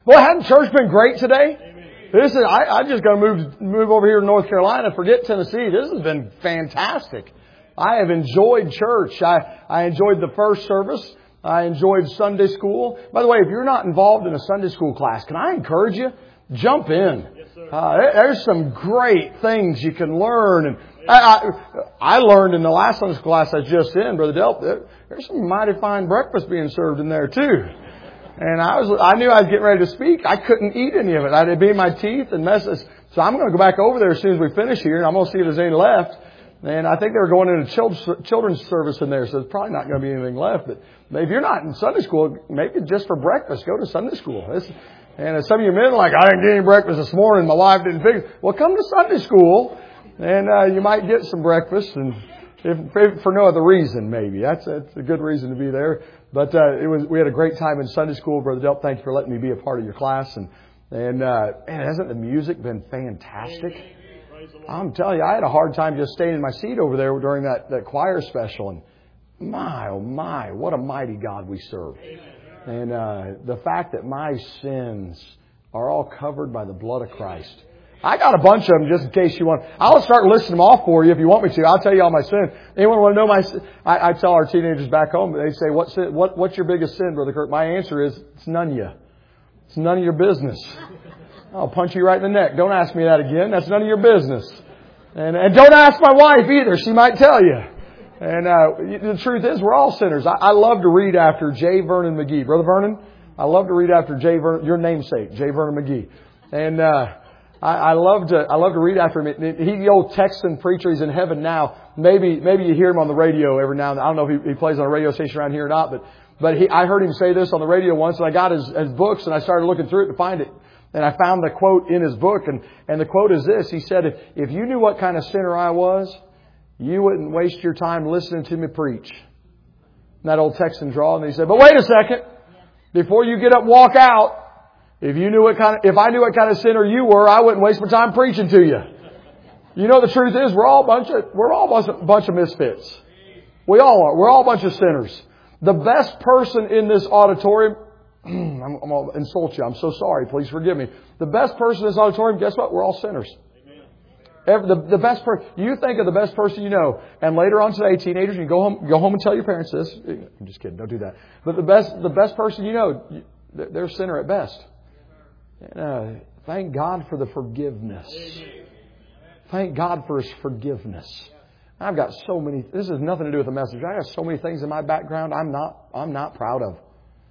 Well, hasn't church been great today? This is, I just got to move over here to North Carolina. Forget Tennessee. This has been fantastic. I have enjoyed church. I enjoyed the first service. I enjoyed Sunday school. By the way, if you're not involved in a Sunday school class, can I encourage you? Jump in. Yes, sir. There's some great things you can learn. And I learned in the last Sunday school class I was just in, Brother Delp, there's some mighty fine breakfast being served in there too. And I knew I was getting ready to speak. I couldn't eat any of it. It'd be in my teeth and messes. So I'm going to go back over there as soon as we finish here, and I'm going to see if there's any left. And I think they were going into children's service in there, so there's probably not going to be anything left. But if you're not in Sunday school, maybe just for breakfast, go to Sunday school. And some of you men are like, I didn't get any breakfast this morning. My wife didn't figure. Well, come to Sunday school, and you might get some breakfast, and if for no other reason, maybe. That's a good reason to be there. But we had a great time in Sunday school. Brother Delp, thank you for letting me be a part of your class. And man, hasn't the music been fantastic? I'm telling you, I had a hard time just staying in my seat over there during that choir special. And my, oh my, what a mighty God we serve. And the fact that my sins are all covered by the blood of Christ. I got a bunch of them just in case you want. I'll start listing them off for you if you want me to. I'll tell you all my sins. Anyone want to know my sin? I tell our teenagers back home, they say, what's your biggest sin, Brother Kirk? My answer is, it's none of you. It's none of your business. I'll punch you right in the neck. Don't ask me that again. That's none of your business. And don't ask my wife either. She might tell you. And the truth is, we're all sinners. I love to read after J. Vernon McGee. Brother Vernon, I love to read after your namesake, J. Vernon McGee. And I love to read after him. He's the old Texan preacher. He's in heaven now. Maybe you hear him on the radio every now and then. I don't know if he plays on a radio station around here or not, but I heard him say this on the radio once, and I got his books and I started looking through it to find it. And I found the quote in his book, and the quote is this. He said, if you knew what kind of sinner I was, you wouldn't waste your time listening to me preach. And that old Texan drawl. And he said, but wait a second. Before you get up and walk out, if I knew what kind of sinner you were, I wouldn't waste my time preaching to you. You know, the truth is, we're all a bunch of misfits. We all are. We're all a bunch of sinners. The best person in this auditorium, I'm going to insult you. I'm so sorry. Please forgive me. The best person in this auditorium, guess what? We're all sinners. The best person. You think of the best person you know, and later on today, teenagers, you go home and tell your parents this. I'm just kidding. Don't do that. But the best person you know, they're a sinner at best. And, thank God for the forgiveness. Thank God for His forgiveness. I've got so many. This has nothing to do with the message. I got so many things in my background I'm not proud of.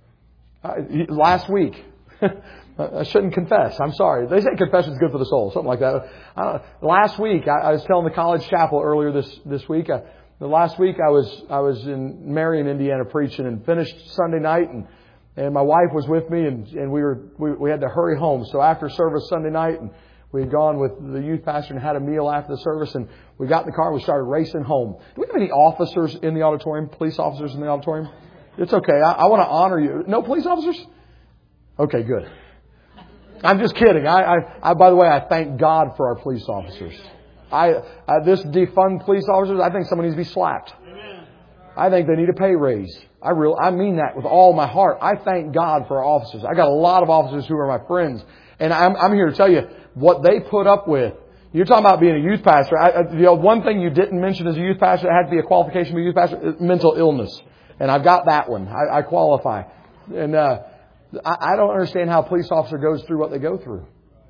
Last week, I shouldn't confess. I'm sorry. They say confession is good for the soul, something like that. Last week, I was telling the college chapel earlier this week. The last week I was in Marion, Indiana, preaching, and finished Sunday night, and my wife was with me, and we had to hurry home. So after service Sunday night, and we had gone with the youth pastor and had a meal after the service, and we got in the car and we started racing home. Do we have any officers in the auditorium? Police officers in the auditorium? It's okay. I want to honor you. No police officers? Okay, good. I'm just kidding. By the way, I thank God for our police officers. This defund police officers, I think someone needs to be slapped. I think they need a pay raise. I mean that with all my heart. I thank God for our officers. I got a lot of officers who are my friends. And I'm here to tell you what they put up with. You're talking about being a youth pastor. One thing you didn't mention as a youth pastor, it had to be a qualification to be a youth pastor, mental illness. And I've got that one. I qualify. And I don't understand how a police officer goes through what they go through.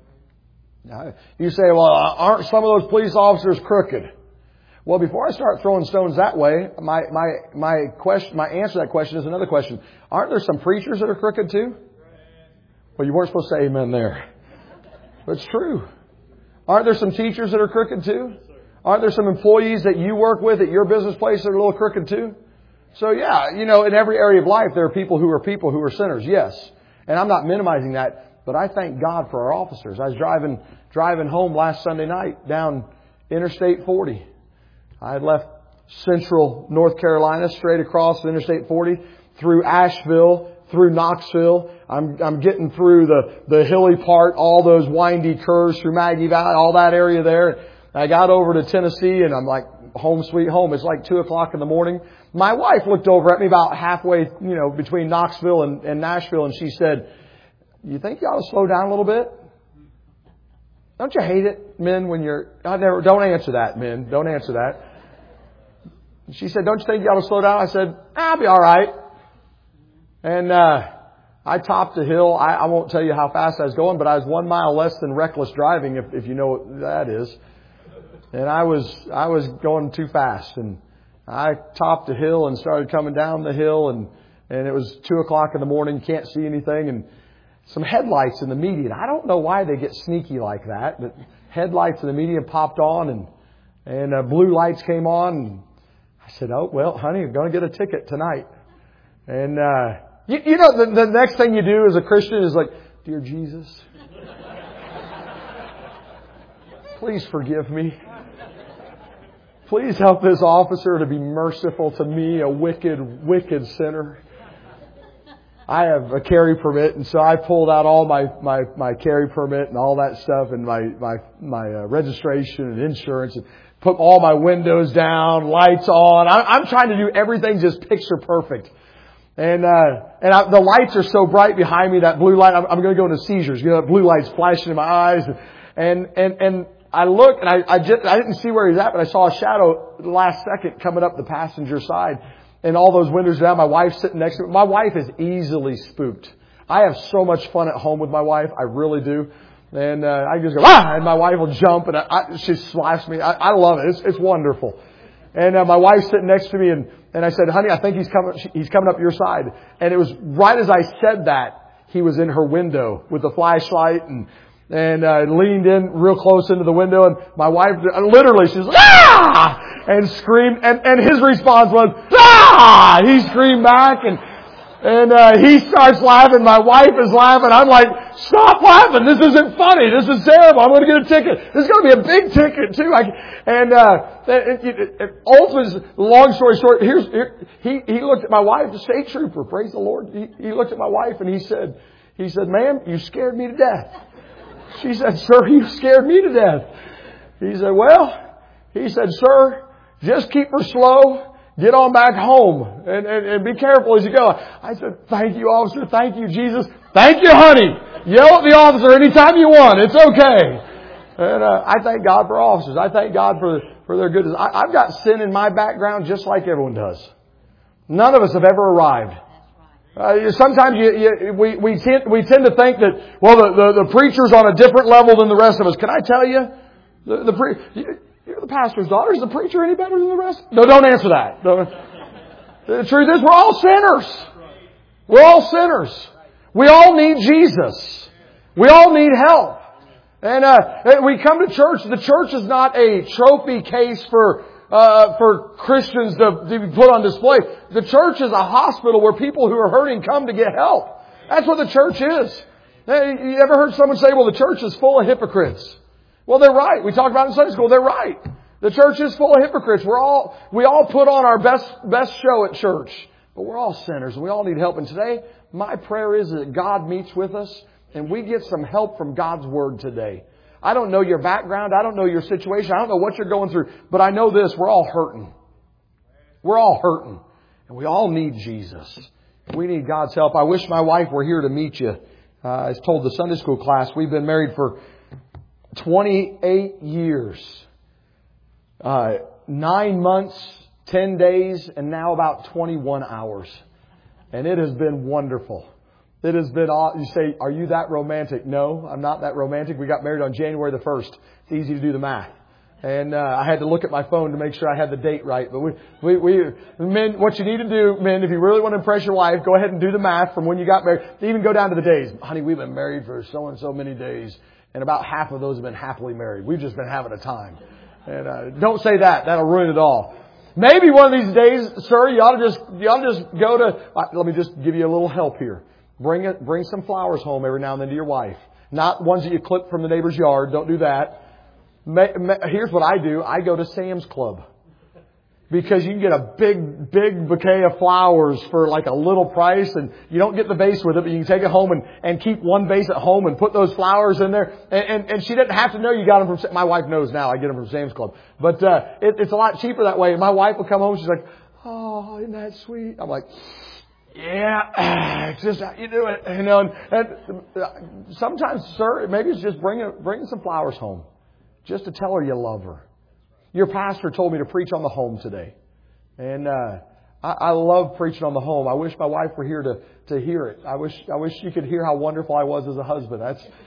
You say, well, aren't some of those police officers crooked? Well, before I start throwing stones that way, my answer to that question is another question. Aren't there some preachers that are crooked too? Well, you weren't supposed to say amen there. But it's true. Aren't there some teachers that are crooked too? Aren't there some employees that you work with at your business place that are a little crooked too? So yeah, in every area of life, there are people who are sinners. Yes. And I'm not minimizing that, but I thank God for our officers. I was driving home last Sunday night down Interstate 40. I had left central North Carolina straight across Interstate 40 through Asheville, through Knoxville. I'm getting through the hilly part, all those windy curves through Maggie Valley, all that area there. I got over to Tennessee and I'm like, home sweet home. It's like 2:00 in the morning. My wife looked over at me about halfway, between Knoxville and Nashville, and she said, you think you ought to slow down a little bit? Don't you hate it, men, when you're... Don't answer that, men. Don't answer that. She said, don't you think you ought to slow down? I said, I'll be all right. And I topped a hill. I won't tell you how fast I was going, but I was 1 mile less than reckless driving, if you know what that is. And I was going too fast. And I topped a hill and started coming down the hill. And it was 2 o'clock in the morning. You can't see anything. And some headlights in the median. I don't know why they get sneaky like that, but headlights in the median popped on and blue lights came on. And I said, oh, well, honey, you're going to get a ticket tonight. And, you know, the next thing you do as a Christian is like, dear Jesus, please forgive me. Please help this officer to be merciful to me, a wicked, wicked sinner. I have a carry permit, and so I pulled out all my carry permit and all that stuff, and my registration and insurance, and put all my windows down, lights on. I'm trying to do everything just picture perfect. And the lights are so bright behind me, that blue light, I'm going to go into seizures. You know, that blue light's flashing in my eyes, and I look, and I didn't see where he's at, but I saw a shadow the last second coming up the passenger side. And all those windows down, my wife's sitting next to me. My wife is easily spooked. I have so much fun at home with my wife. I really do. And I just go, and my wife will jump, and she slaps me. I love it. It's wonderful. And my wife's sitting next to me, and I said, honey, I think he's coming up your side. And it was right as I said that, he was in her window with the flashlight and leaned in real close into the window, and my wife literally, she's like, ah! And screamed, and his response was, ah! He screamed back, and he starts laughing. My wife is laughing. I'm like, stop laughing. This isn't funny. This is terrible. I'm going to get a ticket. This is going to be a big ticket too. Ultimately, long story short, he looked at my wife, the state trooper. Praise the Lord. He looked at my wife and he said, ma'am, you scared me to death. She said, sir, you scared me to death. He said, sir, just keep her slow. Get on back home and be careful as you go. I said, thank you, officer. Thank you, Jesus. Thank you, honey. Yell at the officer anytime you want. It's okay. And I thank God for officers. I thank God for their goodness. I've got sin in my background just like everyone does. None of us have ever arrived. Sometimes we tend to think that, well, the preacher's on a different level than the rest of us. Can I tell you? You're the pastor's daughter. Is the preacher any better than the rest? No, don't answer that. The truth is, we're all sinners. We're all sinners. We all need Jesus. We all need help. And we come to church. The church is not a trophy case for Christians to be put on display. The church is a hospital where people who are hurting come to get help. That's what the church is. You ever heard someone say, well, the church is full of hypocrites? Well, they're right. We talked about it in Sunday school. They're right. The church is full of hypocrites. We all put on our best show at church. But we're all sinners and we all need help. And today, my prayer is that God meets with us and we get some help from God's Word today. I don't know your background. I don't know your situation. I don't know what you're going through. But I know this. We're all hurting. We're all hurting. And we all need Jesus. We need God's help. I wish my wife were here to meet you. I told the Sunday school class, we've been married for 28 years. 9 months, 10 days, and now about 21 hours. And it has been wonderful. It has been, you say, are you that romantic? No, I'm not that romantic. We got married on January the 1st. It's easy to do the math. And I had to look at my phone to make sure I had the date right. But men, what you need to do, men, if you really want to impress your wife, go ahead and do the math from when you got married. Even go down to the days. Honey, we've been married for so and so many days. And about half of those have been happily married. We've just been having a time. And don't say that. That'll ruin it all. Maybe one of these days, sir, you ought to just go to, let me just give you a little help here. Bring some flowers home every now and then to your wife. Not ones that you clip from the neighbor's yard. Don't do that. Here's what I do. I go to Sam's Club. Because you can get a big bouquet of flowers for like a little price, and you don't get the vase with it, but you can take it home and keep one vase at home and put those flowers in there. And she didn't have to know you got them from, my wife knows now I get them from Sam's Club. But it's a lot cheaper that way. And my wife will come home, she's like, oh, isn't that sweet? I'm like, Yeah, it's just how you do it. You know, and sometimes, sir, maybe it's just bringing some flowers home, just to tell her you love her. Your pastor told me to preach on the home today, and I love preaching on the home. I wish my wife were here to hear it. I wish she could hear how wonderful I was as a husband.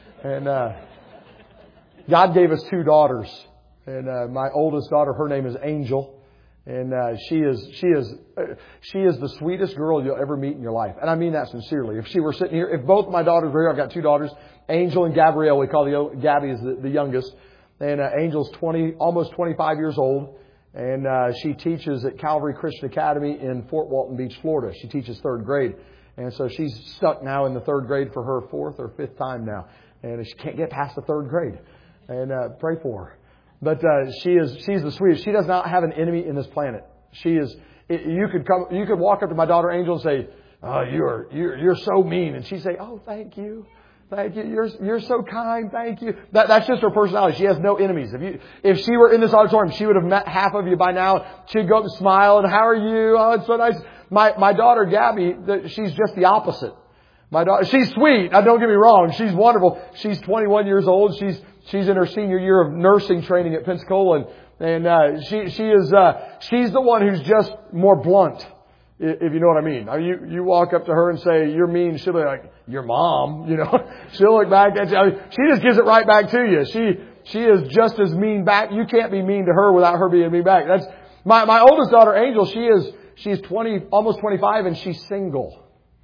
God gave us 2 daughters, and my oldest daughter, her name is Angel. And she is the sweetest girl you'll ever meet in your life. And I mean that sincerely. If she were sitting here, if both my daughters were here, I've got 2 daughters, Angel and Gabrielle. We call Gabby is the youngest. And Angel's almost 25 years old. And she teaches at Calvary Christian Academy in Fort Walton Beach, Florida. She teaches 3rd grade. And so she's stuck now in the 3rd grade for her 4th or 5th time now. And she can't get past the 3rd grade. And pray for her. But she's the sweetest. She does not have an enemy in this planet. She is. You could walk up to my daughter Angel and say, "Oh, you're so mean," and she'd say, "Oh, thank you, you're so kind, thank you." That's just her personality. She has no enemies. If she were in this auditorium, she would have met half of you by now. She'd go up and smile and, "How are you? Oh, it's so nice." My daughter Gabby, she's just the opposite. My daughter, she's sweet. Don't get me wrong. She's wonderful. She's 21 years old. She's in her senior year of nursing training at Pensacola, and she's the one who's just more blunt, if you know what I mean. You walk up to her and say you're mean, she'll be like, "Your mom," you know. She'll look back at you. She just gives it right back to you. She is just as mean back. You can't be mean to her without her being mean back. That's my oldest daughter, Angel. She's 20, almost 25, and she's single.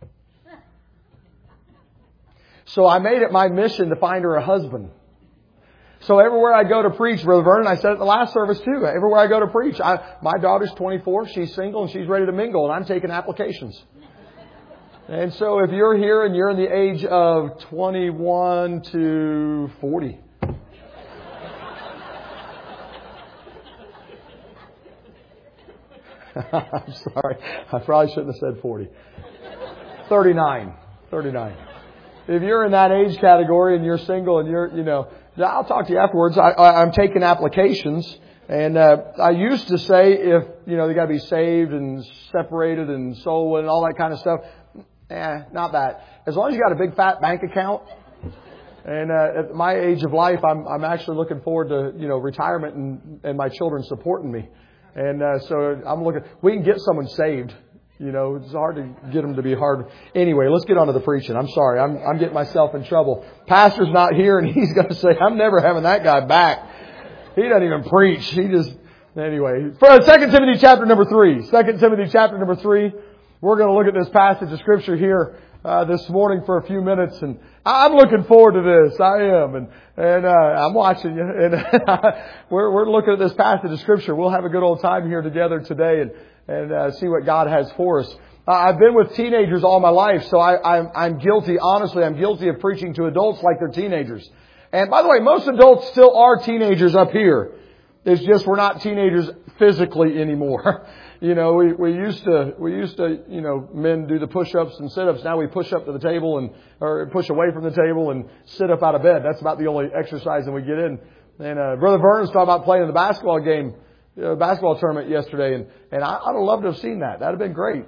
So I made it my mission to find her a husband. So everywhere I go to preach, Brother Vernon, I said it in the last service too. Everywhere I go to preach, my daughter's 24, she's single, and she's ready to mingle, and I'm taking applications. And so if you're here and you're in the age of 21 to 40, I'm sorry, I probably shouldn't have said 40. 39. If you're in that age category and you're single and I'll talk to you afterwards. I'm taking applications, and I used to say if they got to be saved and separated and soul and all that kind of stuff. Not that. As long as you got a big fat bank account. And at my age of life, I'm actually looking forward to retirement and my children supporting me. And so I'm looking. We can get someone saved. It's hard to get them to be hard. Anyway, let's get on to the preaching. I'm sorry. I'm getting myself in trouble. Pastor's not here, and he's going to say, "I'm never having that guy back. He doesn't even preach." Anyway. For 2 Timothy chapter number 3. 2 Timothy chapter number 3. We're going to look at this passage of Scripture here this morning for a few minutes, and I'm looking forward to this. I am, and I'm watching you. And we're looking at this passage of Scripture. We'll have a good old time here together today, and see what God has for us. I've been with teenagers all my life, so I'm guilty. Honestly, I'm guilty of preaching to adults like they're teenagers. And by the way, most adults still are teenagers up here. It's just we're not teenagers physically anymore. We used to, men do the push-ups and sit-ups. Now we push up to the table or push away from the table and sit up out of bed. That's about the only exercise that we get in. And Brother Vernon's talking about playing in the basketball tournament yesterday, and I'd have loved to have seen that. That'd have been great.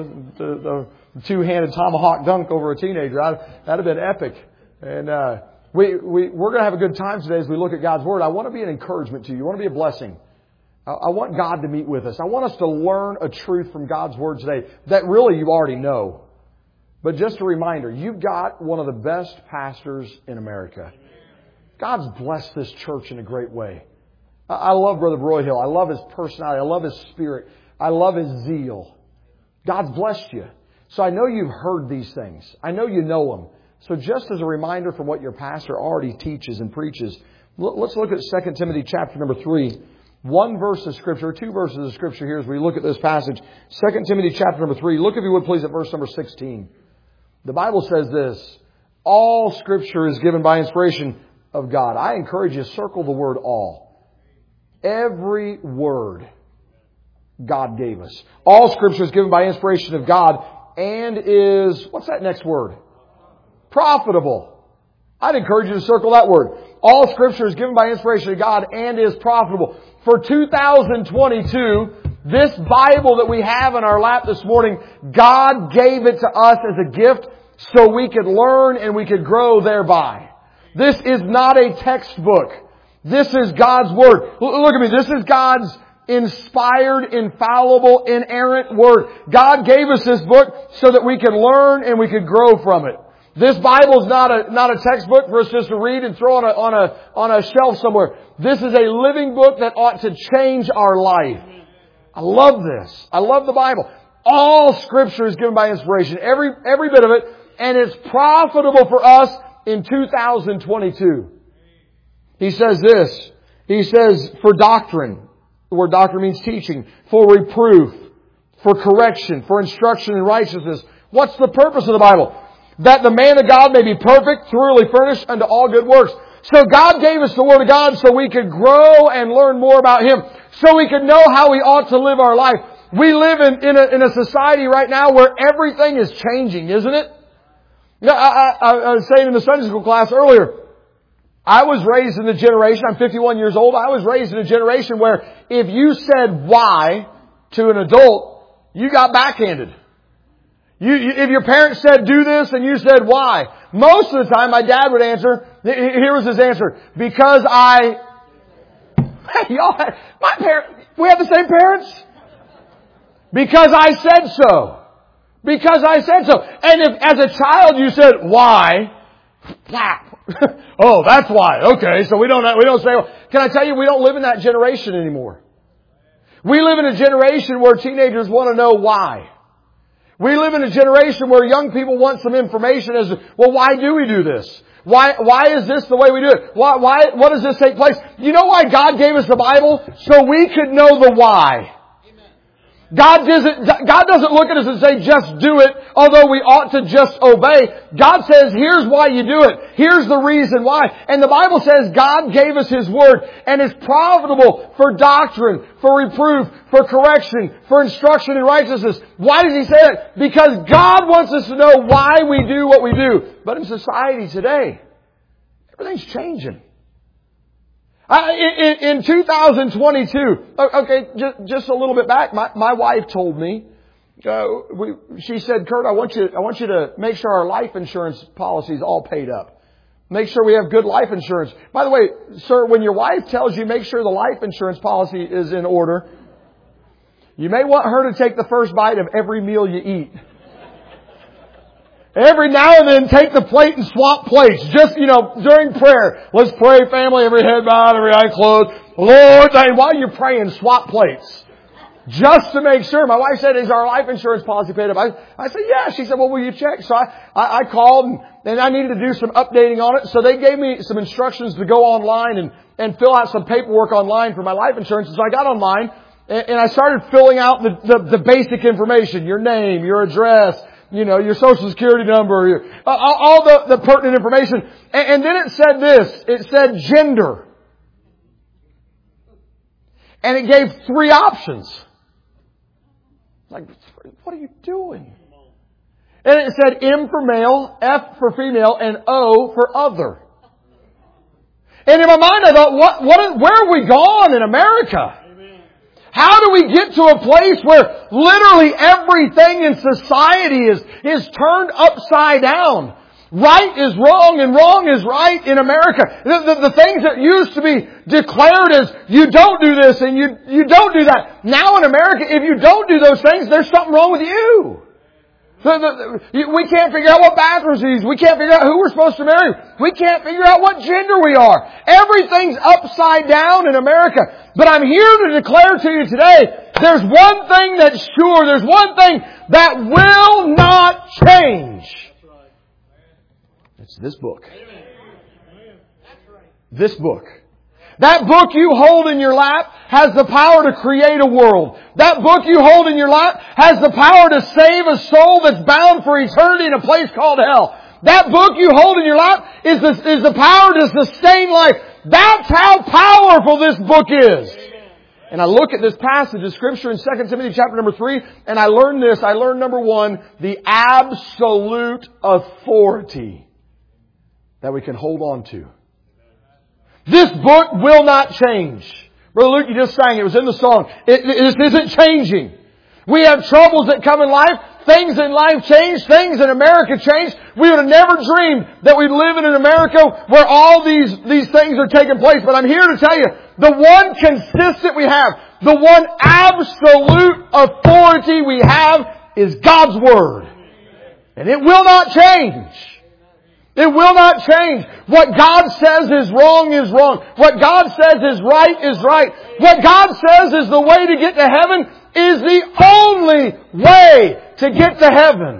The two-handed tomahawk dunk over a teenager. That'd have been epic. And we're going to have a good time today as we look at God's Word. I want to be an encouragement to you. I want to be a blessing. I want God to meet with us. I want us to learn a truth from God's Word today that really you already know. But just a reminder, you've got one of the best pastors in America. God's blessed this church in a great way. I love Brother Broyhill. I love his personality. I love his spirit. I love his zeal. God's blessed you. So I know you've heard these things. I know you know them. So just as a reminder from what your pastor already teaches and preaches, let's look at 2 Timothy chapter number 3. One verse of Scripture, 2 verses of Scripture here as we look at this passage. 2 Timothy chapter number 3. Look, if you would, please, at verse number 16. The Bible says this: all Scripture is given by inspiration of God. I encourage you to circle the word all. Every word God gave us. All Scripture is given by inspiration of God and is, what's that next word? Profitable. I'd encourage you to circle that word. All Scripture is given by inspiration of God and is profitable. For 2022, This Bible that we have in our lap this morning, God gave it to us as a gift so we could learn and we could grow thereby. This is not a textbook. This is God's Word. Look at me. This is God's inspired, infallible, inerrant Word. God gave us this book so that we could learn and we could grow from it. This Bible is not a textbook for us just to read and throw on a shelf somewhere. This is a living book that ought to change our life. I love this. I love the Bible. All Scripture is given by inspiration. Every bit of it. And it's profitable for us in 2022. He says this. He says, for doctrine. The word doctrine means teaching. For reproof. For correction. For instruction in righteousness. What's the purpose of the Bible? That the man of God may be perfect, thoroughly furnished unto all good works. So God gave us the Word of God so we could grow and learn more about Him. So we could know how we ought to live our life. We live in a society right now where everything is changing, isn't it? I was saying in the Sunday school class earlier, I was raised in a generation, I'm 51 years old, I was raised in a generation where if you said why to an adult, you got backhanded. If your parents said do this and you said why, most of the time my dad would answer, here was his answer, because hey, y'all, my parents, we have the same parents? Because I said so. Because I said so. And if as a child you said why, oh, that's why. Okay, so we don't say, can I tell you, we don't live in that generation anymore. We live in a generation where teenagers want to know why. We live in a generation where young people want some information as to, well, why do we do this? Why is this the way we do it? What does this take place? You know why God gave us the Bible? So we could know the why. God doesn't look at us and say, just do it, although we ought to just obey. God says, here's why you do it. Here's the reason why. And the Bible says God gave us His Word and is profitable for doctrine, for reproof, for correction, for instruction in righteousness. Why does He say that? Because God wants us to know why we do what we do. But in society today, everything's changing. In 2022, okay, just a little bit back, my wife told me, she said, Kurt, I want you to make sure our life insurance policy is all paid up. Make sure we have good life insurance. By the way, sir, when your wife tells you make sure the life insurance policy is in order, you may want her to take the first bite of every meal you eat. Every now and then take the plate and swap plates. Just, during prayer. Let's pray, family, every head bowed, every eye closed. Lord, and while you're praying, swap plates. Just to make sure. My wife said, is our life insurance policy paid up? I said, yeah. She said, well, will you check? So I called and I needed to do some updating on it. So they gave me some instructions to go online and fill out some paperwork online for my life insurance. So I got online and I started filling out the basic information. Your name, your address, your social security number, all the pertinent information. And then it said this. It said gender. And it gave 3 options. Like, what are you doing? And it said M for male, F for female, and O for other. And in my mind I thought, where have we gone in America? How do we get to a place where literally everything in society is turned upside down? Right is wrong and wrong is right in America. The things that used to be declared as you don't do this and you don't do that. Now in America, if you don't do those things, there's something wrong with you. We can't figure out what bathrooms we use. We can't figure out who we're supposed to marry. We can't figure out what gender we are. Everything's upside down in America. But I'm here to declare to you today, there's one thing that's sure. There's one thing that will not change. It's this book. This book. That book you hold in your lap has the power to create a world. That book you hold in your lap has the power to save a soul that's bound for eternity in a place called hell. That book you hold in your lap is the power to sustain life. That's how powerful this book is. And I look at this passage of Scripture in 2 Timothy chapter number 3, and I learned this. I learned, number 1, the absolute authority that we can hold on to. This book will not change. Brother Luke, you just sang. It was in the song. It isn't changing. We have troubles that come in life. Things in life change. Things in America change. We would have never dreamed that we'd live in an America where all these things are taking place. But I'm here to tell you, the one consistent we have, the one absolute authority we have is God's Word. And it will not change. It will not change. What God says is wrong is wrong. What God says is right. What God says is the way to get to heaven is the only way to get to heaven.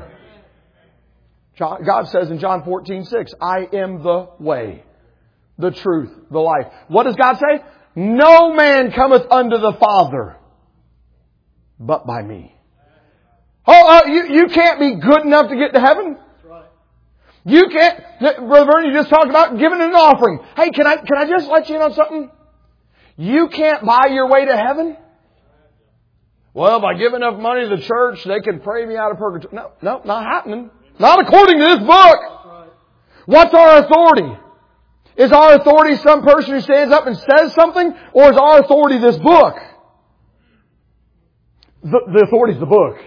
God says in John 14:6, I am the way, the truth, the life. What does God say? No man cometh unto the Father but by me. You can't be good enough to get to heaven. You can't, Brother Vernon, you just talked about giving an offering. Hey, can I just let you in on something? You can't buy your way to heaven. Well, if I give enough money to the church, they can pray me out of purgatory. No, not happening. Not according to this book. What's our authority? Is our authority some person who stands up and says something? Or is our authority this book? The authority is the book.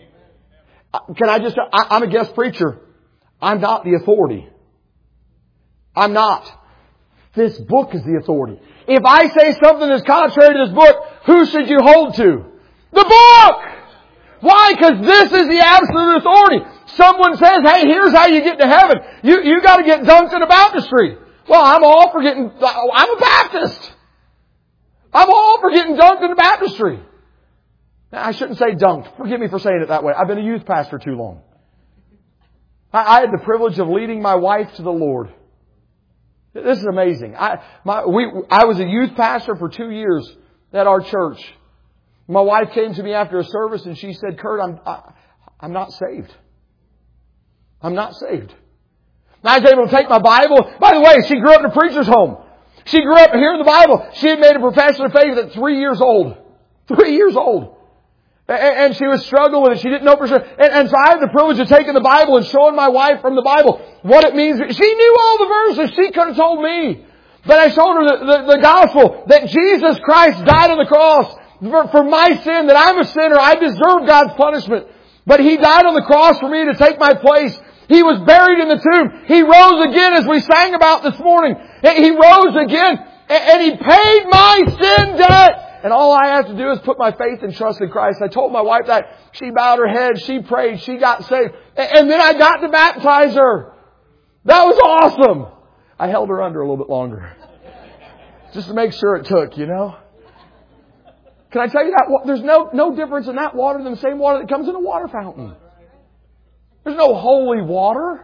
I'm a guest preacher. I'm not the authority. I'm not. This book is the authority. If I say something that's contrary to this book, who should you hold to? The book! Why? Because this is the absolute authority. Someone says, hey, here's how you get to heaven. You got to get dunked in a baptistry. Well, I'm a Baptist. I'm all for getting dunked in a baptistry. Now, I shouldn't say dunked. Forgive me for saying it that way. I've been a youth pastor too long. I had the privilege of leading my wife to the Lord. This is amazing. I was a youth pastor for 2 years at our church. My wife came to me after a service and she said, Kurt, I'm not saved. I'm not saved. And I was able to take my Bible. By the way, she grew up in a preacher's home. She grew up hearing the Bible. She had made a profession of faith at 3 years old. 3 years old. And she was struggling with it. She didn't know for sure. And so I had the privilege of taking the Bible and showing my wife from the Bible what it means. She knew all the verses. She could have told me. But I showed her the gospel that Jesus Christ died on the cross for my sin, that I'm a sinner. I deserve God's punishment. But He died on the cross for me to take my place. He was buried in the tomb. He rose again, as we sang about this morning. He rose again and He paid my sin debt. And all I have to do is put my faith and trust in Christ. I told my wife that. She bowed her head. She prayed. She got saved. And then I got to baptize her. That was awesome. I held her under a little bit longer. Just to make sure it took, you know. Can I tell you that? There's no difference in that water than the same water that comes in a water fountain. There's no holy water.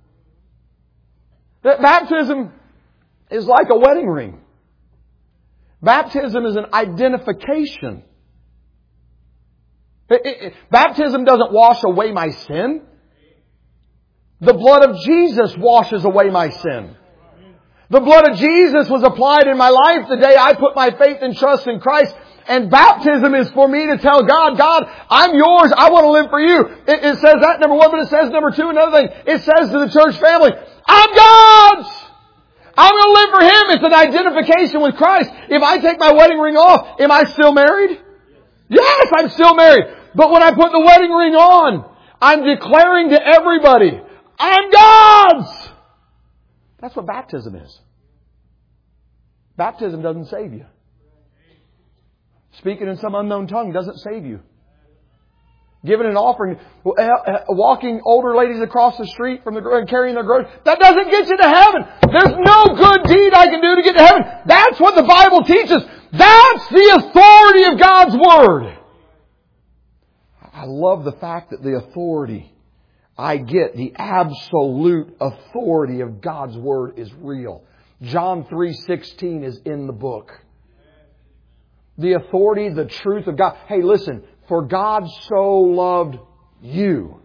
That baptism is like a wedding ring. Baptism is an identification. Baptism doesn't wash away my sin. The blood of Jesus washes away my sin. The blood of Jesus was applied in my life the day I put my faith and trust in Christ. And baptism is for me to tell God, God, I'm yours. I want to live for you. It says that, number one, but it says, number two, another thing. It says to the church family, I'm God's. I'm going to live for Him. It's an identification with Christ. If I take my wedding ring off, am I still married? Yes, I'm still married. But when I put the wedding ring on, I'm declaring to everybody, I'm God's. That's what baptism is. Baptism doesn't save you. Speaking in some unknown tongue doesn't save you. Giving an offering, walking older ladies across the street from and carrying their groceries, that doesn't get you to heaven. There's no good deed I can do to get to heaven. That's what the Bible teaches. That's the authority of God's Word. I love the fact that the authority I get, the absolute authority of God's Word is real. John 3:16 is in the book. The authority, the truth of God. Hey, listen. For God so loved you.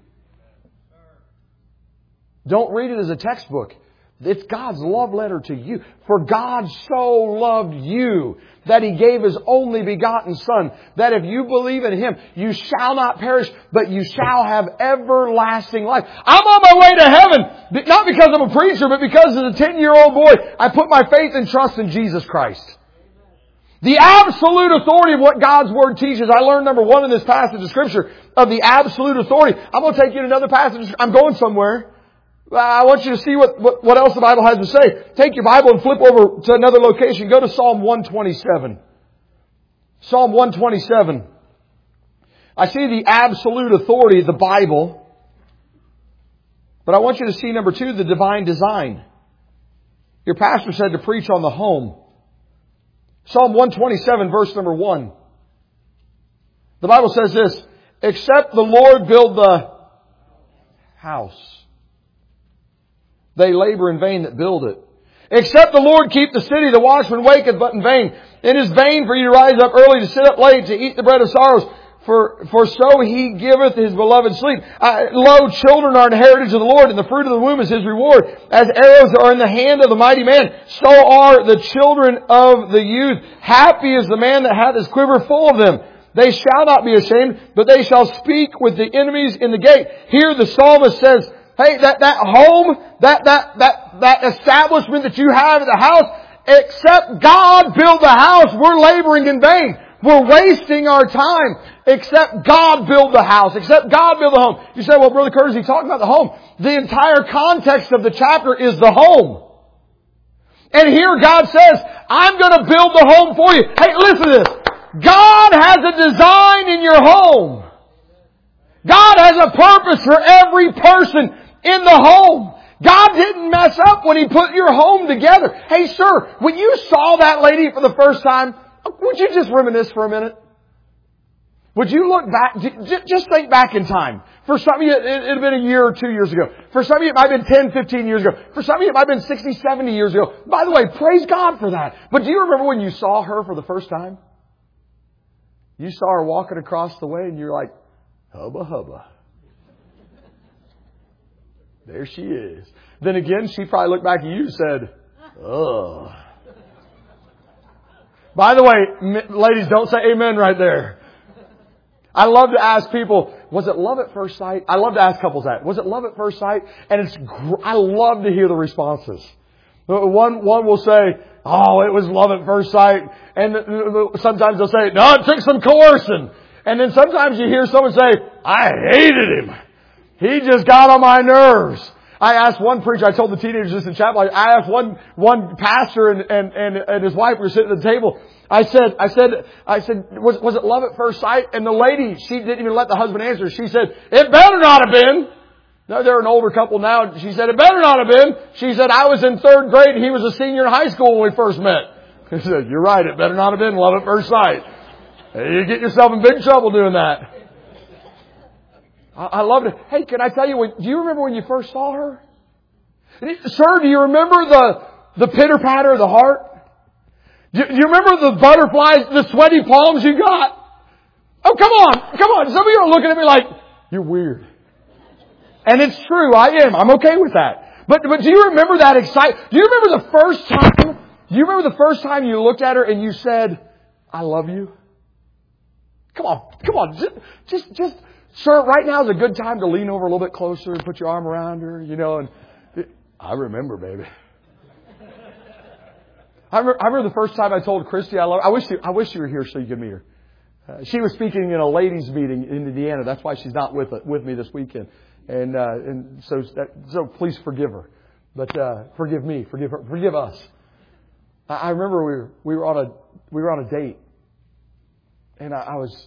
Don't read it as a textbook. It's God's love letter to you. For God so loved you that He gave His only begotten Son, that if you believe in Him, you shall not perish, but you shall have everlasting life. I'm on my way to heaven, not because I'm a preacher, but because as a 10-year-old boy, I put my faith and trust in Jesus Christ. The absolute authority of what God's Word teaches. I learned number one in this passage of Scripture of the absolute authority. I'm going to take you to another passage. I'm going somewhere. I want you to see what else the Bible has to say. Take your Bible and flip over to another location. Go to Psalm 127. Psalm 127. I see the absolute authority of the Bible. But I want you to see number two, the divine design. Your pastor said to preach on the home. Psalm 127 verse number 1. The Bible says this, except the Lord build the house, they labor in vain that build it. Except the Lord keep the city, the watchman waketh but in vain. It is vain for you to rise up early, to sit up late, to eat the bread of sorrows. For so He giveth His beloved sleep. Lo, children are an heritage of the Lord, and the fruit of the womb is His reward. As arrows are in the hand of the mighty man, so are the children of the youth. Happy is the man that hath his quiver full of them. They shall not be ashamed, but they shall speak with the enemies in the gate. Here the psalmist says, hey, that home, that establishment that you have at the house, except God build the house, we're laboring in vain. We're wasting our time. Except God build the house. Except God build the home. You say, well, Brother Curtis, he's talking about the home. The entire context of the chapter is the home. And here God says, I'm going to build the home for you. Hey, listen to this. God has a design in your home. God has a purpose for every person in the home. God didn't mess up when He put your home together. Hey, sir, when you saw that lady for the first time, would you just reminisce for a minute? Would you look back, just think back in time. For some of you, it had been a year or 2 years ago. For some of you, it might have been 10, 15 years ago. For some of you, it might have been 60, 70 years ago. By the way, praise God for that. But do you remember when you saw her for the first time? You saw her walking across the way and you're like, hubba hubba. There she is. Then again, she probably looked back at you and said, ugh. By the way, ladies, don't say amen right there. I love to ask people, was it love at first sight? I love to ask couples that. Was it love at first sight? And I love to hear the responses. One will say, oh, it was love at first sight. And sometimes they'll say, no, it took some coercing. And then sometimes you hear someone say, I hated him. He just got on my nerves. I asked one preacher, I told the teenagers this in chapel, I asked one pastor and his wife were sitting at the table. I said, was it love at first sight? And the lady, she didn't even let the husband answer. She said, it better not have been. No, they're an older couple now. She said, it better not have been. She said, I was in 3rd grade and he was a senior in high school when we first met. I said, you're right, it better not have been love at first sight. You get yourself in big trouble doing that. I loved it. Hey, can I tell you, do you remember when you first saw her? Sir, do you remember the pitter-patter of the heart? Do you remember the butterflies, the sweaty palms you got? Oh, come on. Some of you are looking at me like, you're weird. And it's true, I am. I'm okay with that. But do you remember that excitement? Do you remember the first time you looked at her and you said, I love you? Come on. Just, sir, right now is a good time to lean over a little bit closer and put your arm around her, and I remember, baby. I remember the first time I told Christy I love her. I wish you were here so you could meet her. She was speaking in a ladies' meeting in Indiana. That's why she's not with me this weekend. And so please forgive her. But forgive me, forgive her, forgive us. I remember we were on a date, and I was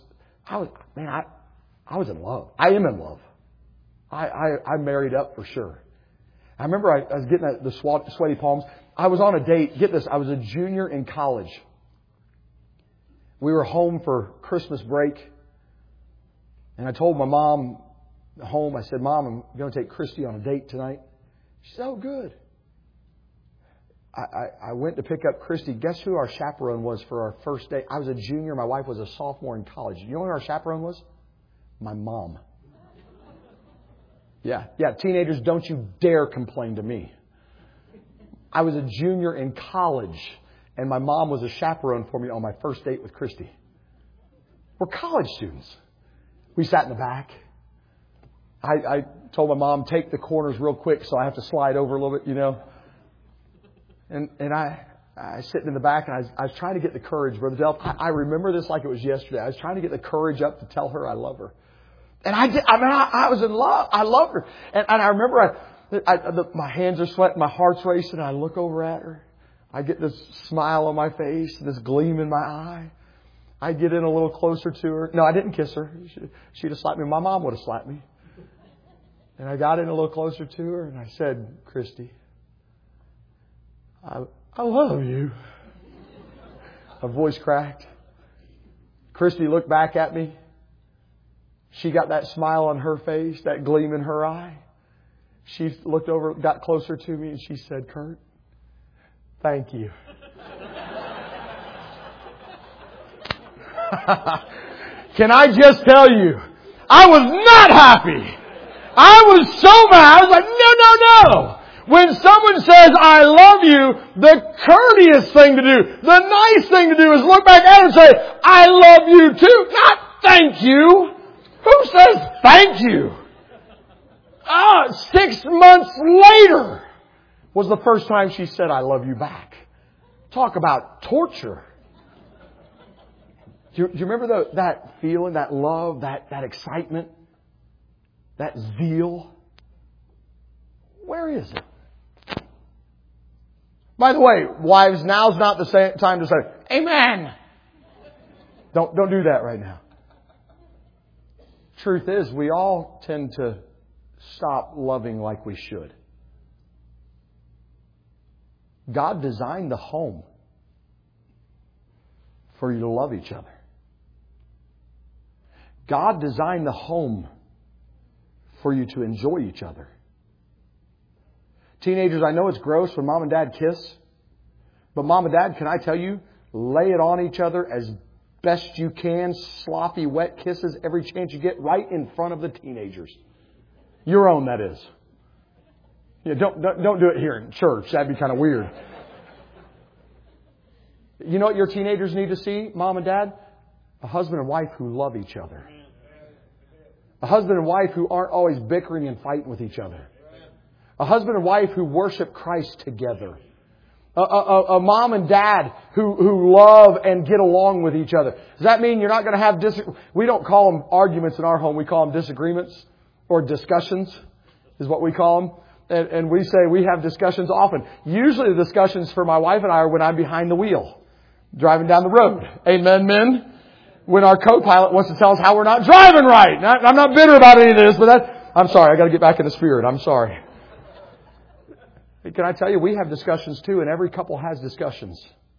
in love. I am in love. I'm married up for sure. I remember I was getting the sweaty palms. I was on a date. Get this. I was a junior in college. We were home for Christmas break. And I told my mom home, I said, Mom, I'm going to take Christy on a date tonight. She said, oh, good. I went to pick up Christy. Guess who our chaperone was for our first date? I was a junior. My wife was a sophomore in college. You know who our chaperone was? My mom. Yeah, teenagers, don't you dare complain to me. I was a junior in college, and my mom was a chaperone for me on my first date with Christy. We're college students. We sat in the back. I told my mom, take the corners real quick so I have to slide over a little bit, And I was sitting in the back and I was trying to get the courage, Brother Delp. I remember this like it was yesterday. I was trying to get the courage up to tell her I love her. And I did. I mean, I was in love. I loved her. And I remember my hands are sweating, my heart's racing. I look over at her. I get this smile on my face, this gleam in my eye. I get in a little closer to her. No, I didn't kiss her. She'd have slapped me. My mom would have slapped me. And I got in a little closer to her and I said, Christy, I love you. Her voice cracked. Christy looked back at me. She got that smile on her face, that gleam in her eye. She looked over, got closer to me, and she said, Kurt, thank you. Can I just tell you, I was not happy. I was so mad. I was like, no. When someone says, I love you, the courteous thing to do, the nice thing to do is look back at her and say, I love you too, not thank you. Who says thank you? 6 months later was the first time she said, I love you back. Talk about torture. Do you remember that feeling, that love, that excitement, that zeal? Where is it? By the way, wives, now's not the time to say, Amen. Don't do that right now. Truth is, we all tend to stop loving like we should. God designed the home for you to love each other. God designed the home for you to enjoy each other. Teenagers, I know it's gross when mom and dad kiss, but mom and dad, can I tell you, lay it on each other as best you can, sloppy, wet kisses every chance you get right in front of the teenagers. Your own, that is. Yeah, don't do it here in church. That'd be kind of weird. You know what your teenagers need to see, mom and dad? A husband and wife who love each other. A husband and wife who aren't always bickering and fighting with each other. A husband and wife who worship Christ together. A mom and dad who love and get along with each other. Does that mean you're not going to have we don't call them arguments in our home. We call them disagreements or discussions is what we call them. And we say we have discussions often. Usually the discussions for my wife and I are when I'm behind the wheel, driving down the road. Amen, men? When our co-pilot wants to tell us how we're not driving right. I'm not bitter about any of this, but I'm sorry. I got to get back in the spirit. I'm sorry. Can I tell you, we have discussions too, and every couple has discussions.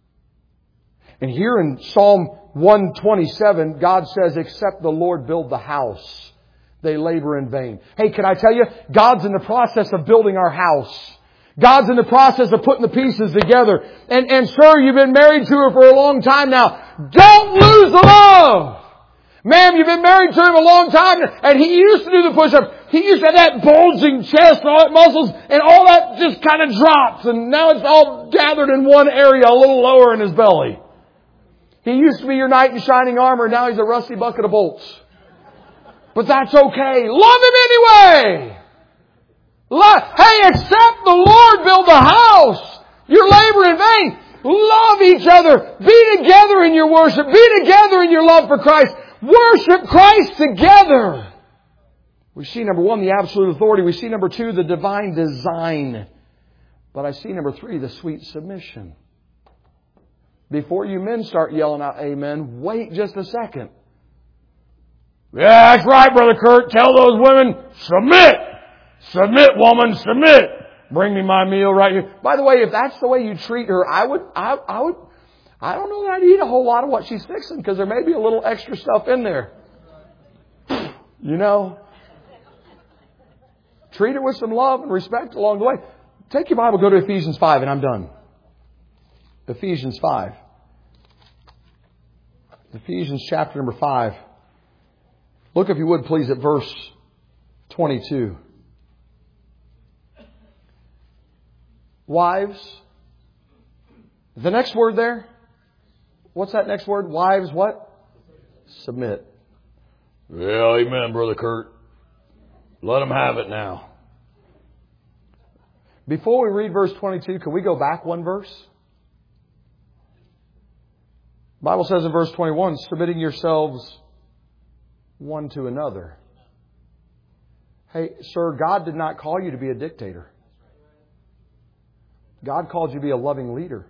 And here in Psalm 127, God says, except the Lord build the house, they labor in vain. Hey, can I tell you, God's in the process of building our house. God's in the process of putting the pieces together. And sir, you've been married to her for a long time now. Don't lose the love! Ma'am, you've been married to him a long time, and he used to do the push-ups. He used to have that bulging chest and all that muscles, and all that just kind of drops, and now it's all gathered in one area, a little lower in his belly. He used to be your knight in shining armor, now he's a rusty bucket of bolts. But that's okay. Love him anyway! Hey, except the Lord build the house, you're laboring in vain. Love each other. Be together in your worship. Be together in your love for Christ. Worship Christ together. We see number 1, the absolute authority. We see number 2, the divine design. But I see number 3, the sweet submission. Before you men start yelling out amen, wait just a second. Yeah, that's right, Brother Kurt. Tell those women, submit. Submit, woman, submit. Bring me my meal right here. By the way, if that's the way you treat her, I don't know that I'd eat a whole lot of what she's fixing because there may be a little extra stuff in there. You know? Treat her with some love and respect along the way. Take your Bible, go to Ephesians 5, and I'm done. Ephesians 5. Ephesians chapter number 5. Look, if you would, please, at verse 22. Wives. The next word there. What's that next word? Wives, what? Submit. Well, amen, Brother Kurt. Let them have it now. Before we read verse 22, can we go back one verse? The Bible says in verse 21, submitting yourselves one to another. Hey, sir, God did not call you to be a dictator. God called you to be a loving leader.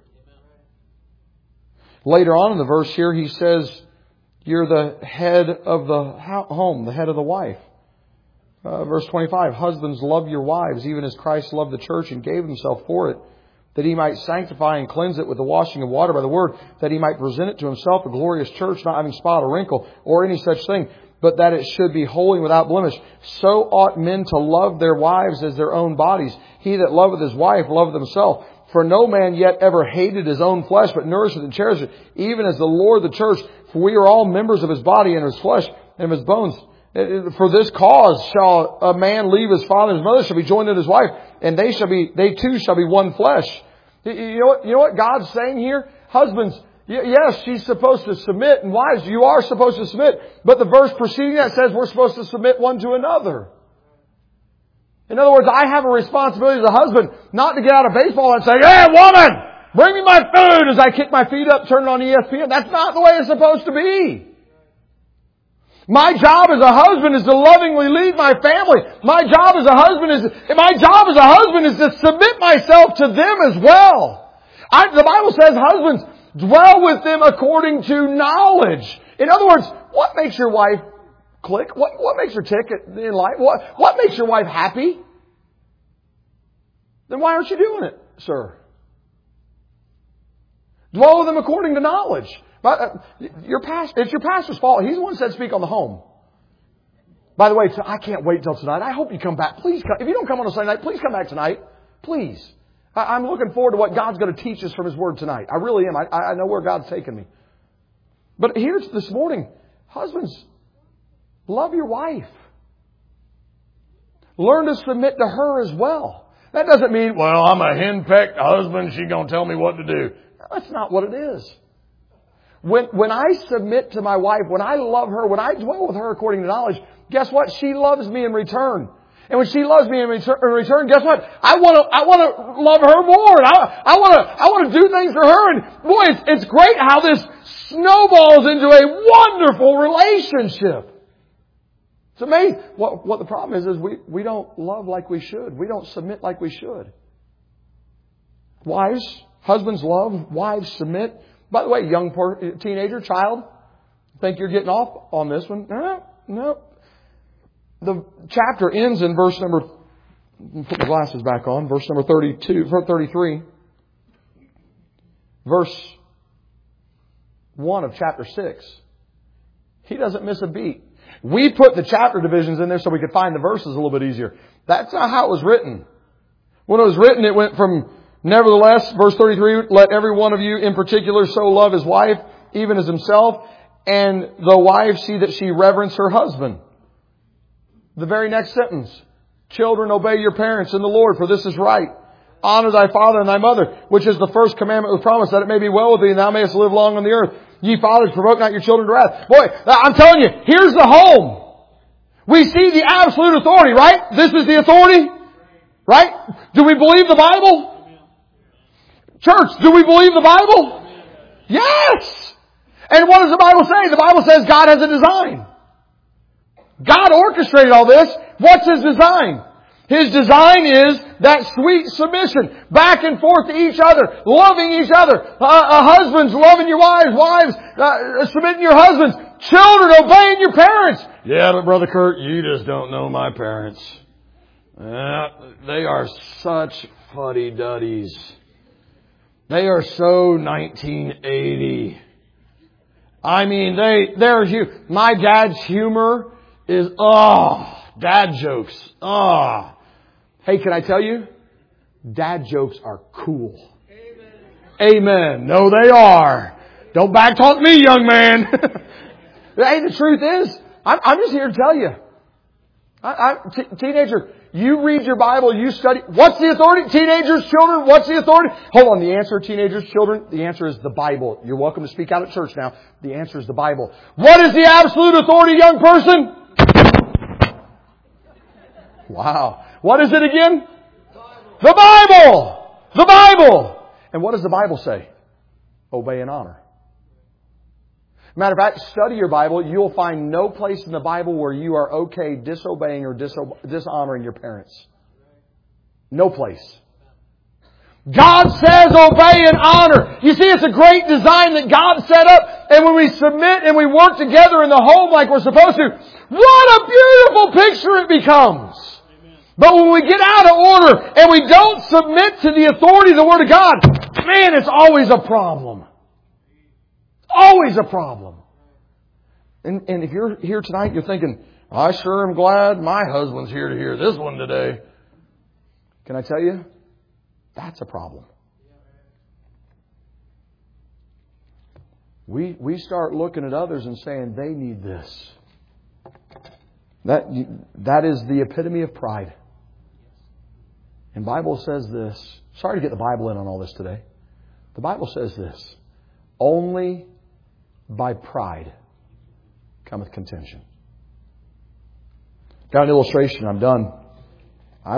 Later on in the verse here, he says, you're the head of the home, the head of the wife. Verse 25, husbands, love your wives, even as Christ loved the church and gave Himself for it, that He might sanctify and cleanse it with the washing of water by the Word, that He might present it to Himself a glorious church, not having spot or wrinkle or any such thing, but that it should be holy and without blemish. So ought men to love their wives as their own bodies. He that loveth his wife loveth himself. For no man yet ever hated his own flesh, but nourisheth and cherisheth, even as the Lord the church. For we are all members of His body, and of His flesh, and of His bones. For this cause shall a man leave his father and his mother, shall be joined to his wife, and they two shall be one flesh. You know what God's saying here? Husbands, yes, she's supposed to submit, and wives, you are supposed to submit. But the verse preceding that says we're supposed to submit one to another. In other words, I have a responsibility as a husband not to get out of baseball and say, hey, woman, bring me my food as I kick my feet up, turn it on ESPN. That's not the way it's supposed to be. My job as a husband is to lovingly lead my family. My job as a husband is to submit myself to them as well. The Bible says, husbands, dwell with them according to knowledge. In other words, what makes your wife click? What makes her tick in life? What makes your wife happy? Then why aren't you doing it, sir? Dwell with them according to knowledge. But it's your pastor's fault. He's the one who said speak on the home. By the way, I can't wait till tonight. I hope you come back. Please come. If you don't come on a Sunday night, please come back tonight. Please. I'm looking forward to what God's going to teach us from His Word tonight. I really am. I know where God's taken me. But here's this morning. Husbands, love your wife. Learn to submit to her as well. That doesn't mean, well, I'm a henpecked husband. She's going to tell me what to do. That's not what it is. When I submit to my wife, when I love her, when I dwell with her according to knowledge, guess what? She loves me in return. And when she loves me in return, guess what? I want to love her more. And I want to do things for her. And boy, it's great how this snowballs into a wonderful relationship. It's amazing. What the problem is we don't love like we should. We don't submit like we should. Wives, husbands love, wives submit. By the way, young teenager, child, think you're getting off on this one? No. The chapter ends in verse number, put my glasses back on, verse number 33. Verse 1 of chapter 6. He doesn't miss a beat. We put the chapter divisions in there so we could find the verses a little bit easier. That's not how it was written. When it was written, it went from, nevertheless, verse 33, let every one of you in particular so love his wife, even as himself, and the wife see that she reverence her husband. The very next sentence, children, obey your parents in the Lord, for this is right. Honor thy father and thy mother, which is the first commandment with promise, that it may be well with thee, and thou mayest live long on the earth. Ye fathers, provoke not your children to wrath. Boy, I'm telling you, here's the home. We see the absolute authority, right? This is the authority, right? Do we believe the Bible? Church, do we believe the Bible? Yes! And what does the Bible say? The Bible says God has a design. God orchestrated all this. What's His design? His design is that sweet submission, back and forth to each other, loving each other. Husbands loving your wives, wives submitting your husbands, children obeying your parents. Yeah, but Brother Kurt, you just don't know my parents. They are such fuddy-duddies. They are so 1980. I mean, my dad's humor is, dad jokes. Hey, can I tell you? Dad jokes are cool. Amen. No, they are. Don't backtalk me, young man. Hey, the truth is, I'm just here to tell you. Teenager, you read your Bible, you study. What's the authority? Teenagers, children, what's the authority? Hold on, the answer, teenagers, children, the answer is the Bible. You're welcome to speak out at church now. The answer is the Bible. What is the absolute authority, young person? Wow. What is it again? The Bible! The Bible! And what does the Bible say? Obey and honor. Matter of fact, study your Bible. You'll find no place in the Bible where you are okay disobeying or dishonoring your parents. No place. God says obey and honor. You see, it's a great design that God set up. And when we submit and we work together in the home like we're supposed to, what a beautiful picture it becomes. But when we get out of order and we don't submit to the authority of the Word of God, man, it's always a problem. Always a problem. And if you're here tonight, you're thinking, I sure am glad my husband's here to hear this one today. Can I tell you? That's a problem. We start looking at others and saying they need this. That is the epitome of pride. And the Bible says this. Sorry to get the Bible in on all this today. The Bible says this. Only by pride cometh contention. Got an illustration. I'm done. I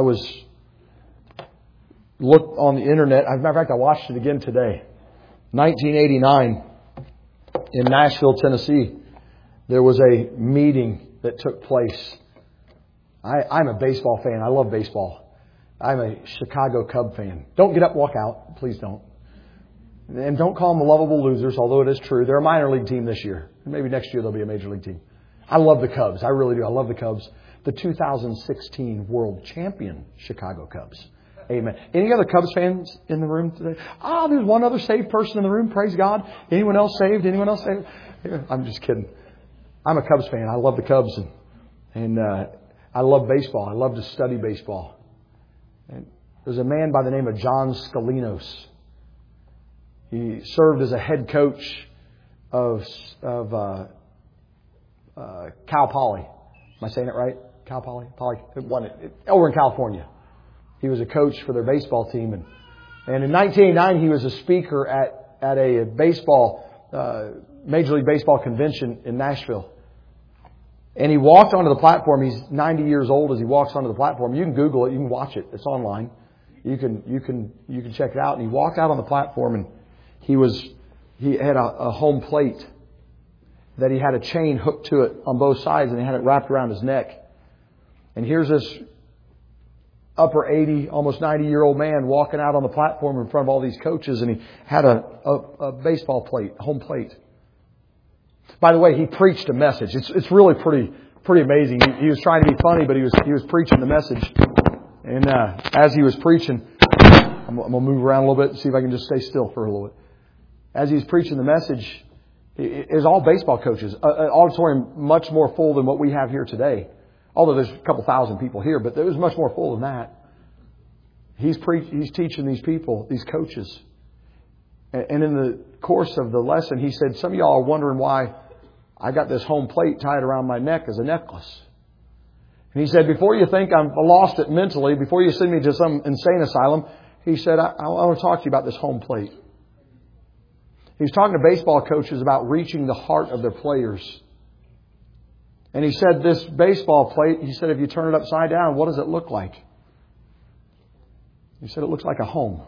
looked on the internet. As a matter of fact, I watched it again today. 1989 in Nashville, Tennessee, there was a meeting that took place. I'm a baseball fan. I love baseball. I'm a Chicago Cub fan. Don't get up and walk out. Please don't. And don't call them the lovable losers, although it is true. They're a minor league team this year. Maybe next year they'll be a major league team. I love the Cubs. I really do. I love the Cubs. The 2016 world champion Chicago Cubs. Amen. Any other Cubs fans in the room today? There's one other saved person in the room. Praise God. Anyone else saved? Anyone else saved? I'm just kidding. I'm a Cubs fan. I love the Cubs. And I love baseball. I love to study baseball. And there's a man by the name of John Scalinos. He served as a head coach of Cal Poly. Am I saying it right? Cal Poly? Over in California. He was a coach for their baseball team. And in 1989, he was a speaker at a Major League Baseball convention in Nashville. And he walked onto the platform. He's 90 years old as he walks onto the platform. You can Google it. You can watch it. It's online. You can check it out. And he walked out on the platform, and he had a home plate that he had a chain hooked to it on both sides, and he had it wrapped around his neck. And here's this upper 80, almost 90-year-old man walking out on the platform in front of all these coaches, and he had a baseball plate, home plate. By the way, he preached a message. It's really pretty amazing. He was trying to be funny, but he was preaching the message. And as he was preaching, I'm going to move around a little bit and see if I can just stay still for a little bit. As he was preaching the message, it was all baseball coaches. An auditorium much more full than what we have here today. Although there's a couple thousand people here, but it was much more full than that. He's teaching these people, these coaches. And in the course of the lesson, he said, some of y'all are wondering why I got this home plate tied around my neck as a necklace. And he said, before you think I'm lost it mentally, before you send me to some insane asylum, he said, I want to talk to you about this home plate. He was talking to baseball coaches about reaching the heart of their players. And he said, this baseball plate, he said, if you turn it upside down, what does it look like? He said, it looks like a home.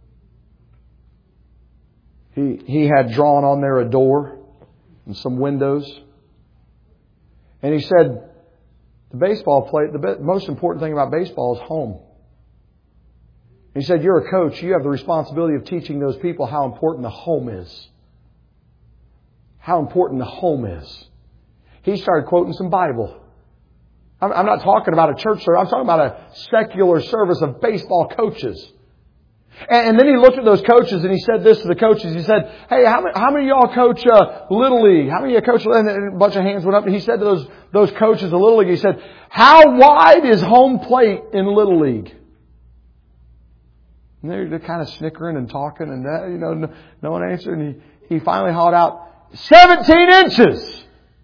He had drawn on there a door and some windows. And he said, the baseball plate, the most important thing about baseball is home. He said, you're a coach. You have the responsibility of teaching those people how important the home is. How important the home is. He started quoting some Bible. I'm not talking about a church service. I'm talking about a secular service of baseball coaches. And then he looked at those coaches and he said this to the coaches. He said, hey, how many of y'all coach Little League? How many of you coach? And a bunch of hands went up. And he said to those coaches of Little League, he said, how wide is home plate in Little League? And they're kind of snickering and talking and no one answered. And he finally hollered out, 17 inches.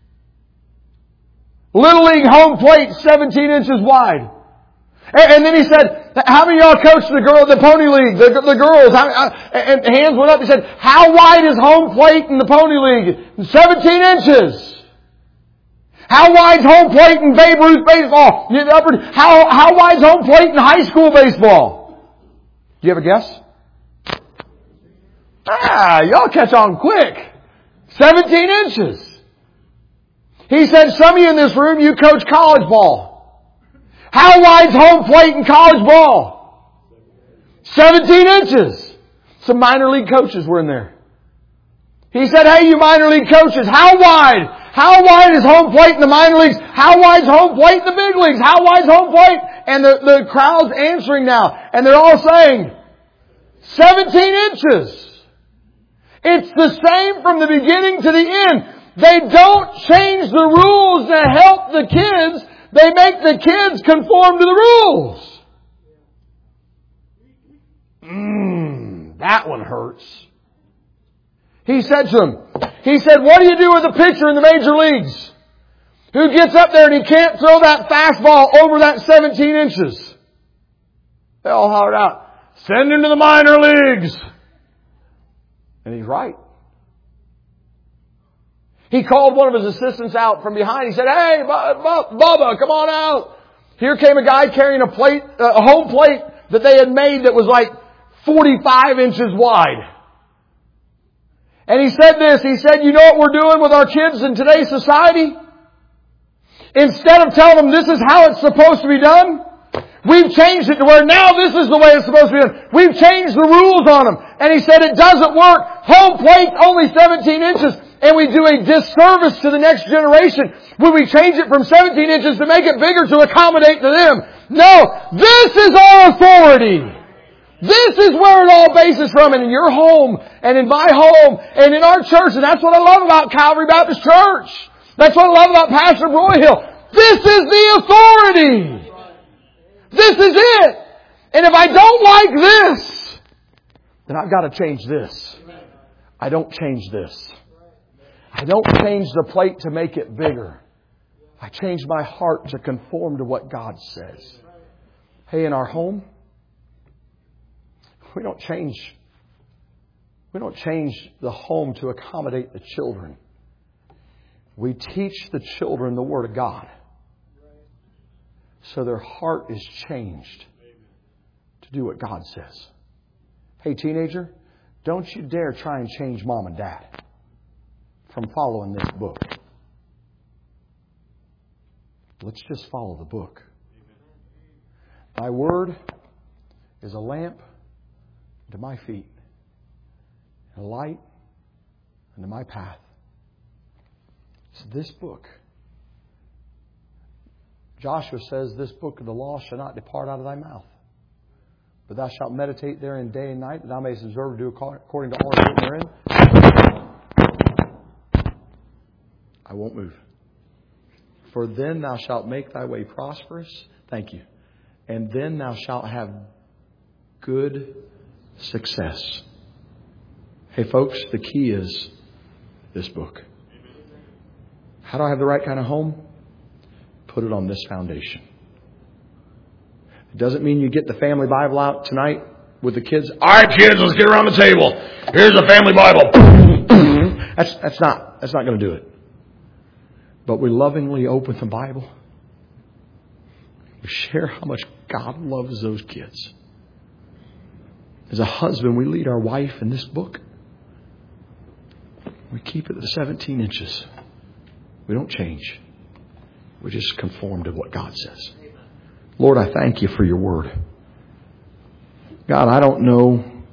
Little League home plate, 17 inches wide. And then he said, how many of y'all coach the Pony League, the girls? And hands went up. He said, how wide is home plate in the Pony League? 17 inches. How wide's home plate in Babe Ruth baseball? How wide's home plate in high school baseball? Do you have a guess? Y'all catch on quick. 17 inches. He said, some of you in this room, you coach college ball. How wide's home plate in college ball? 17 inches. Some minor league coaches were in there. He said, hey, you minor league coaches, how wide? How wide is home plate in the minor leagues? How wide's home plate in the big leagues? How wide's home plate? And the crowd's answering now. And they're all saying, 17 inches. It's the same from the beginning to the end. They don't change the rules to help the kids. They make the kids conform to the rules. That one hurts. He said to him, what do you do with a pitcher in the major leagues who gets up there and he can't throw that fastball over that 17 inches? They all hollered out, send him to the minor leagues. And he's right. He called one of his assistants out from behind. He said, hey, Bubba, come on out. Here came a guy carrying a home plate that they had made that was like 45 inches wide. And he said this, he said, you know what we're doing with our kids in today's society? Instead of telling them this is how it's supposed to be done, we've changed it to where now this is the way it's supposed to be done. We've changed the rules on them. And he said it doesn't work. Home plate only 17 inches. And we do a disservice to the next generation when we change it from 17 inches to make it bigger to accommodate to them. No, this is our authority. This is where it all bases from. And in your home, and in my home, and in our church. And that's what I love about Calvary Baptist Church. That's what I love about Pastor Roy Hill. This is the authority. This is it. And if I don't like this, then I've got to change this. I don't change this. I don't change the plate to make it bigger. I change my heart to conform to what God says. Hey, in our home, we don't change the home to accommodate the children. We teach the children the Word of God. So their heart is changed to do what God says. Hey, teenager, don't you dare try and change mom and dad from following this book. Let's just follow the book. Thy word is a lamp unto my feet, and a light unto my path. It's this book. Joshua says, this book of the law shall not depart out of thy mouth, but thou shalt meditate therein day and night, that thou mayest observe to do according to all that is written therein. I won't move. For then thou shalt make thy way prosperous. Thank you. And then thou shalt have good success. Hey folks, the key is this book. How do I have the right kind of home? Put it on this foundation. It doesn't mean you get the family Bible out tonight with the kids. All right, kids, let's get around the table. Here's the family Bible. That's not going to do it. But we lovingly open the Bible. We share how much God loves those kids. As a husband, we lead our wife in this book. We keep it at 17 inches. We don't change. We just conform to what God says. Lord, I thank you for your word. God, I don't know